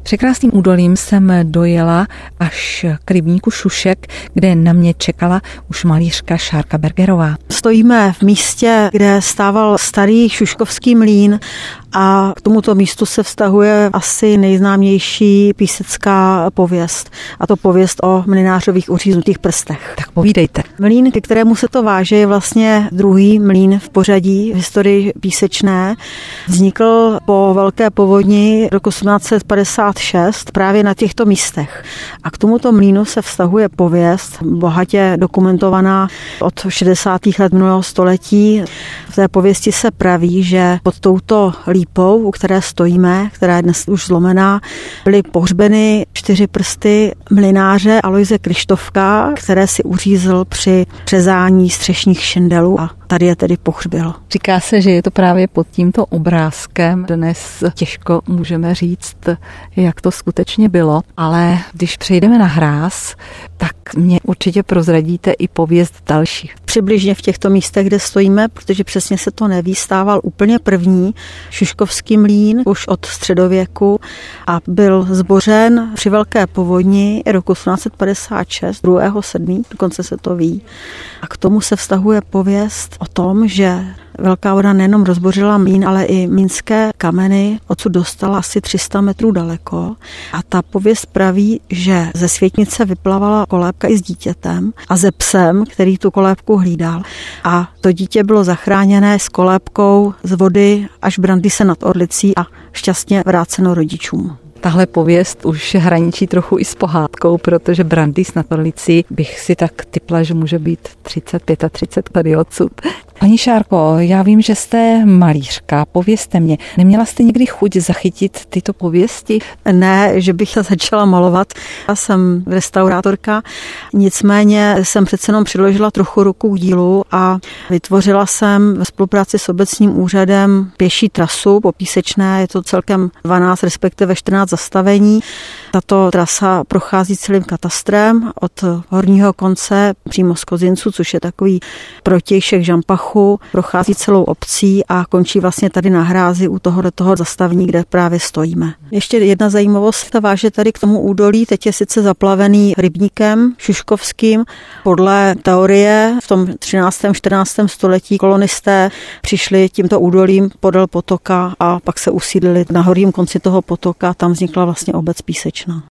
Překrásným údolím jsem dojela až k rybníku Šušek, kde na mě čekala už malířka Šárka Bergerová. Stojíme v místě, kde stával starý šuškovský mlýn a k tomuto místu se vztahuje asi nejznámější písecká pověst, a to pověst o mlynářových uříznutých prstech. Tak povídejte. Mlýn, ke kterému se to váže, je vlastně druhý mlýn v pořadí v historii písečné. Vznikl po velké povodni roku 1856 právě na těchto místech. A k tomuto mlýnu se vztahuje pověst, bohatě dokumentovaná od 60. let minulého století. V té pověsti se praví, že pod touto lípou, u které stojíme, která je dnes už zlomená, byly pohřbeny 4 prsty mlynáře Alojze Kryštofka, které si uřízl při přezání střešních šindelů a tady je tedy pohřbil. Říká se, že je to právě pod tímto obrázkem. Dnes těžko můžeme říct, jak to skutečně bylo, ale když přejdeme na hráz, tak mě určitě prozradíte i pověst dalších. Přibližně v těchto místech, kde stojíme, protože přesně se to neví, stával úplně první šuškovský mlýn už od středověku a byl zbořen při velké povodni roku 1856, 2.7., dokonce se to ví. A k tomu se vztahuje pověst o tom, že velká voda nejenom rozbořila mlýn, ale i mlýnské kameny odsud dostala asi 300 metrů daleko. A ta pověst praví, že ze světnice vyplavala kolébka i s dítětem a se psem, který tu kolébku hlídal. A to dítě bylo zachráněné s kolébkou z vody až Brandýse nad Orlicí a šťastně vráceno rodičům. Tahle pověst už hraničí trochu i s pohádkou, protože Brandýs nad Orlicí bych si tak tipla, že může být 35 tady odsud. Paní Šárko, já vím, že jste malířka, povězte mě, neměla jste někdy chuť zachytit tyto pověsti? Ne, že bych začala malovat. Já jsem restaurátorka, nicméně jsem přece jenom přiložila trochu ruku k dílu a vytvořila jsem ve spolupráci s obecním úřadem pěší trasu po Písečné, je to celkem 12, respektive 14 zastavení. Tato trasa prochází celým katastrem od horního konce přímo z Kozinců, což je takový protějšek Žampachu, prochází celou obcí a končí vlastně tady na hrázi u toho zastavení, kde právě stojíme. Ještě jedna zajímavost se váže tady k tomu údolí, teď je sice zaplavený rybníkem šuškovským. Podle teorie v tom 13. 14. století kolonisté přišli tímto údolím podél potoka a pak se usídlili na horním konci toho potoka, tam vznikla vlastně obec Písečná.